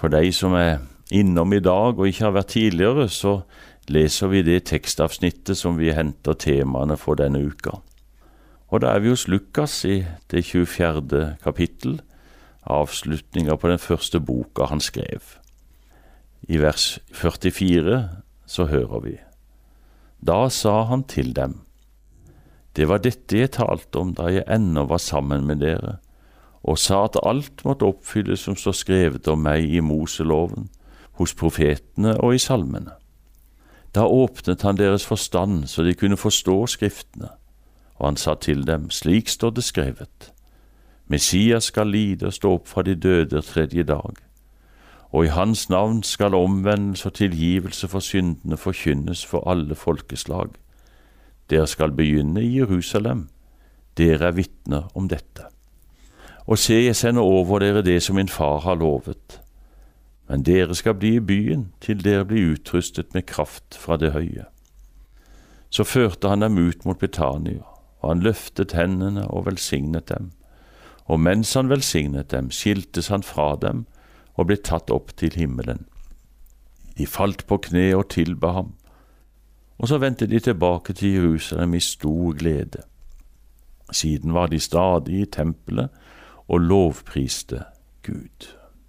For deg som innom i dag og ikke har vært tidligere, så leser vi det tekstavsnittet som vi henter temaene for denne uka. Og da vi hos Lukas i det 24. kapittel, avslutninger på den første boka han skrev. I vers 44 så hører vi: Da sa han til dem: Det var dette jeg talte om da jeg ennå var sammen med dere, og sa at alt måtte oppfylles som står skrevet om meg i Moseloven, hos profetene og i salmene. Da åpnet han deres forstand så de kunne forstå skriftene, og han sa til dem: Slik står det skrevet: Messias skal lide og stå opp fra de døde tredje dag, og i hans navn skal omvendelse og tilgivelse for syndene forkynnes for alle folkeslag. Dere skal begynne i Jerusalem, dere vitner om dette. Og se, jeg sender over dere det som min far har lovet. Men dere skal bli i byen til dere blir utrustet med kraft fra det høye. Så førte han dem ut mot Betania, og han løftet hendene og velsignet dem. Og mens han velsignet dem, skiltes han fra dem og ble tatt opp til himmelen. De falt på kne og tilba ham, og så vendte de tilbake til Jerusalem i stor glede. Siden var de stadig i tempelet og lovpriste Gud.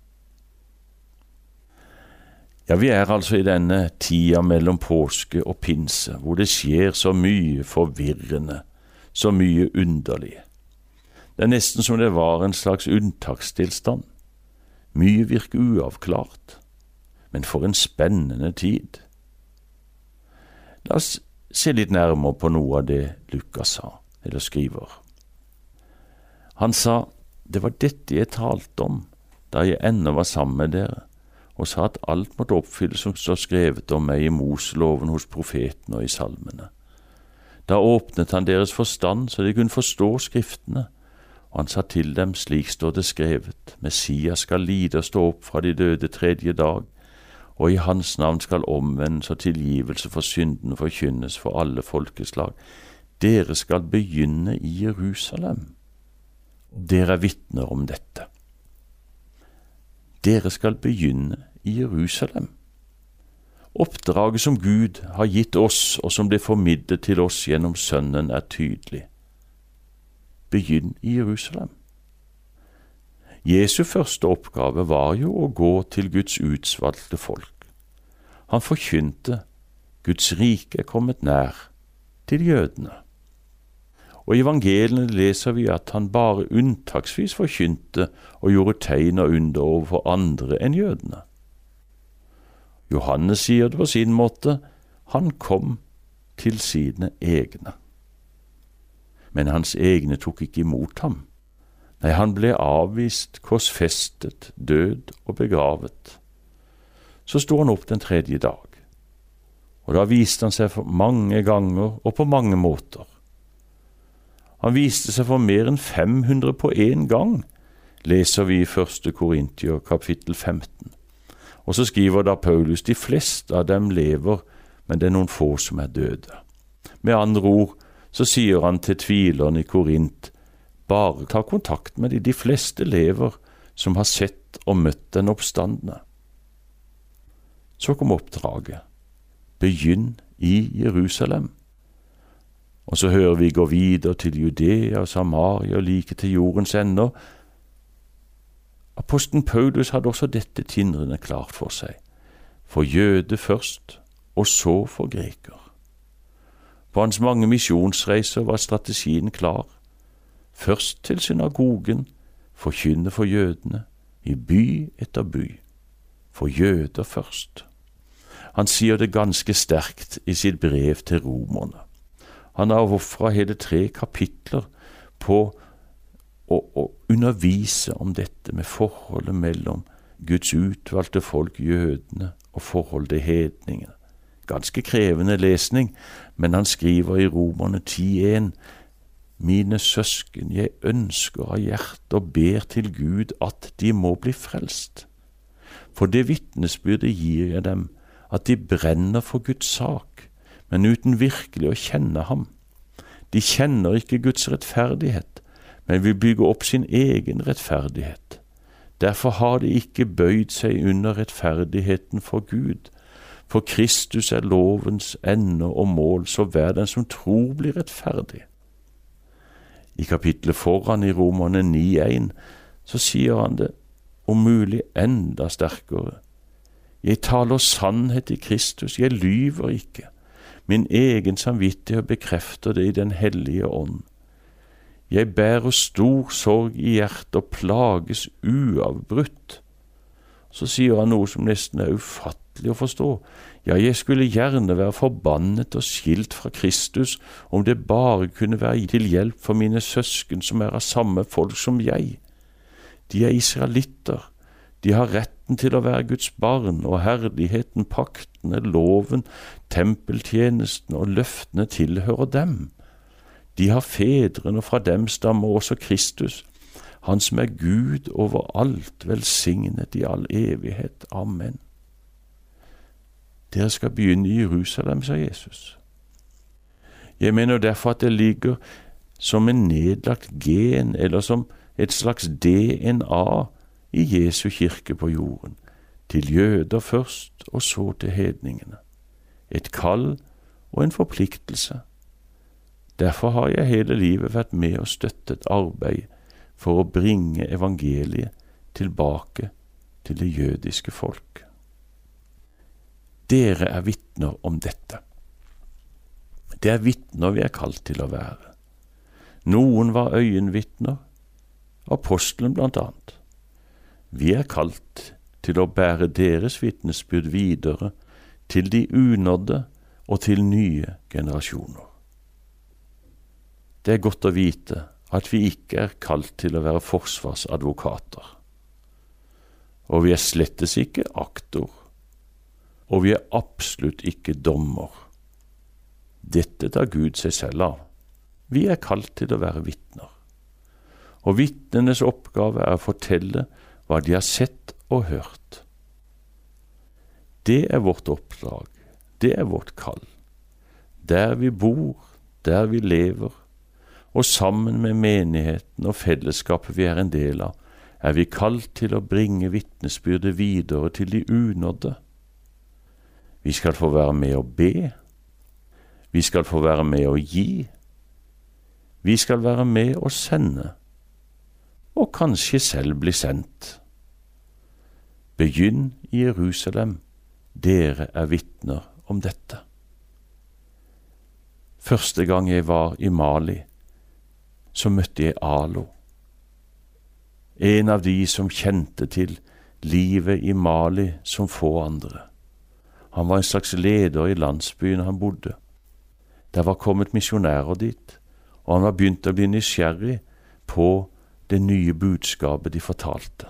Ja, vi altså i denne tida mellom påske og pinse, hvor det skjer så mye forvirrende, så mye underlig. Det nesten som det var en slags unntakstilstand. Mye virker uavklart, men for en spennende tid. La oss se litt nærmere på noe av det Lukas sa, eller skriver. Han sa: Det var dette jeg talte om da jeg ennå var sammen med dere, og sa at alt måtte oppfylles som står skrevet om meg i Moseloven, hos profetene og i salmene. Da åpnet han deres forstand så de kunne forstå skriftene, og han sa til dem: Slik står det skrevet: Messias skal lide og stå opp fra de døde tredje dag, og i hans navn skal omvendelse og tilgivelse for syndene forkynnes for alle folkeslag. Dere skal begynne i Jerusalem. Dere vitner om dette. Dere skal begynne i Jerusalem. Oppdraget som Gud har gitt oss, og som ble formidlet til oss gjennom Sønnen, tydelig. Begynn i Jerusalem. Jesu første oppgave var jo å gå til Guds utvalgte folk. Han forkynte: Guds rike kommet nær, til jødene. Og i evangeliene leser vi at han bare unntaksvis forkynte og gjorde tegn og under overfor andre enn jødene. Johannes sier det på sin måte: Han kom til sine egne. Men hans egne tok ikke imot ham. Nei, han ble avvist, korsfestet, død og begravet. Så sto han opp den tredje dag, og da viste han seg for mange ganger og på mange måter. Han viste seg for mer enn 500 på en gang, leser vi i 1. Korintier kapittel 15. Og så skriver da Paulus: De fleste av dem lever, men det noen få som døde. Med andre ord så sier han til tvilerne i Korint: bare ta kontakt med de fleste lever som har sett og møtt den oppstandende. Så kom oppdraget: begynn i Jerusalem. Og så hører vi gå videre til Judea og Samaria og like til jordens ender. Apostelen Paulus hadde også dette tindrende klart for seg: for jøde først, og så for greker. På hans mange misjonsreiser var strategien klar: først til synagogen, forkynne for jødene, i by etter by, for jøder først. Han sier det ganske sterkt i sitt brev til romerne. Han har offret hele 3 kapitler på å undervise om dette med forholdet mellom Guds utvalgte folk, jødene, og forholdet til hedningene. Ganske krevende lesning, men han skriver i Romerne 10:1: Mine søsken, jeg ønsker av hjertet og ber til Gud at de må bli frelst. For det vitnesbyrdet gir jeg dem, at de brenner for Guds sak, men uten virkelig å kjenne ham. De kjenner ikke Guds rettferdighet, men vil bygge opp sin egen rettferdighet. Derfor har de ikke bøyd seg under rettferdigheten for Gud. For Kristus er lovens ende og mål, så hver den som tror blir rettferdig. I kapitlet foran i Romerne 9:1 så sier han det om mulig enda sterkere. Jeg taler sannhet i Kristus, jeg lyver ikke. Min egen samvittighet bekrefter det i den hellige ånd. Jeg bærer stor sorg i hjertet og plages uavbrutt. Så sier han noe som nesten er ufattelig å forstå. Ja, jeg skulle gjerne være forbannet og skilt fra Kristus, om det bare kunne være til hjelp for mine søsken som er av samme folk som jeg. De er israelitter. De har retten til å være Guds barn, og herligheten, paktene, loven, tempeltjenesten og løftene tilhører dem. De har fedrene, og fra dem stammer også Kristus, han som er Gud over alt, velsignet i all evighet. Amen. Dere skal begynne i Jerusalem, sa Jesus. Jeg mener derfor at det ligger som en nedlagt gen, eller som et slags DNA i Jesu kirke på jorden, til jøder først, og så til hedningene. Et kall og en forpliktelse. Derfor har jeg hele livet vært med og støttet arbeid for å bringe evangeliet tilbake til det jødiske folk. Dere er vitner om dette. Det er vitner vi er kalt til å være. Noen var øyenvitner, apostelen blant annet. Vi er kalt til å bære deres vitnesbyrd videre til de unådde og til nye generasjoner. Det er godt å vite at vi ikke er kalt til å være forsvarsadvokater. Og vi er slettes ikke aktor, og vi er absolutt ikke dommer. Dette tar Gud seg selv av. Vi er kalt til å være vitner. Og vitnenes oppgave er å fortelle hva de har sett og hørt. Det er vårt oppdrag, det er vårt kall. Der vi bor, der vi lever, og sammen med menigheten og fellesskapet vi er en del av, er vi kalt til å bringe vitnesbyrdet videre til de unådde. Vi skal få være med å be, vi skal få være med å gi, vi skal være med å sende, og kanskje selv bli sendt. Begynn i Jerusalem, dere er vitner om dette. Første gang jeg var i Mali, så møtte jeg Alo, en av de som kjente til livet i Mali som få andre. Han var en slags leder i landsbyen han bodde. Der var kommet misjonærer dit, og han var begynt å bli nysgjerrig på det nye budskapet de fortalte.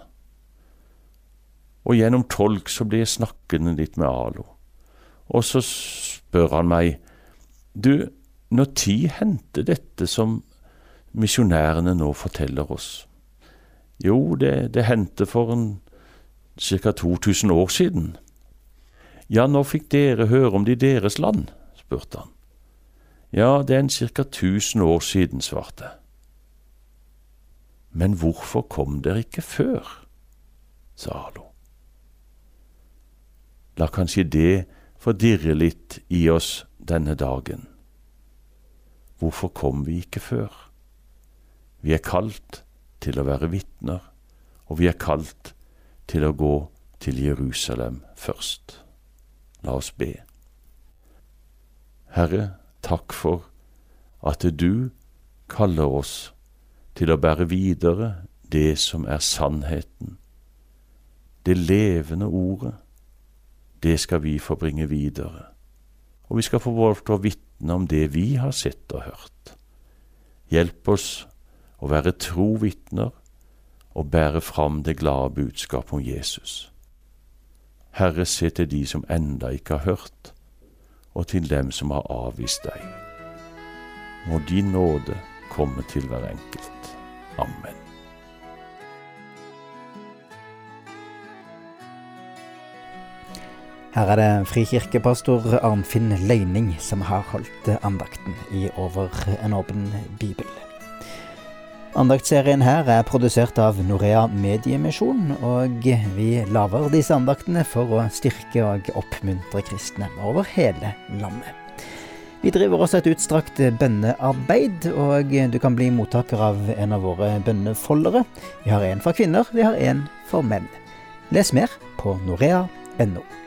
Og gjennom tolk så ble jeg snakkende litt med Alo. Og så spør han meg, du, når tid hendte dette som misjonærene nå forteller oss? Jo, det hendte for ca. 2000 år siden. Ja, når fikk dere høre om det i deres land? Spurte han. Ja, det er ca. 1000 år siden, svarte. Men hvorfor kom dere ikke før? Sa Alo. La kanskje det fordirre litt i oss denne dagen. Hvorfor kom vi ikke før? Vi er kalt til å være vitner, og vi er kalt til å gå til Jerusalem først. La oss be. Herre, takk for at du kaller oss til å bære videre det som er sannheten. Det levende ordet, det skal vi få bringe videre. Og vi skal få lov til å vitne om det vi har sett og hørt. Hjelp oss å være tro vitner og bære fram det glade budskap om Jesus. Herre, se til de som enda ikke har hørt, og til dem som har avvist deg. Må din nåde komme til hver enkelt. Amen. Her er det frikirkepastor Arnfinn Løyning som har holdt andakten i Over en åpen bibel. Andaktsserien her er produsert av Norea Mediemisjon, og vi lager disse andaktene for å styrke og oppmuntre kristne over hele landet. Vi driver også et utstrakt bønnearbeid, og du kan bli mottaker av en av våre bønnefoldere. Vi har en for kvinner, vi har en for menn. Les mer på norea.no.